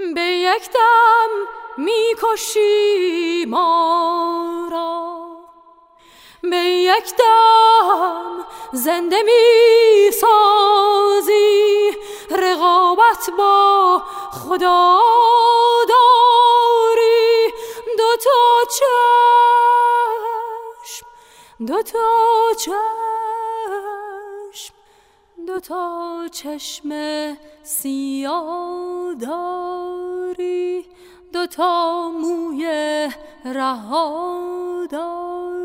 به یک دم می‌کشی ما را، به یک دم زنده می‌سازی، رقابت با خدا داری. دوتا چشم، دوتا چشم سیاه داری، دوتا موی رها داری.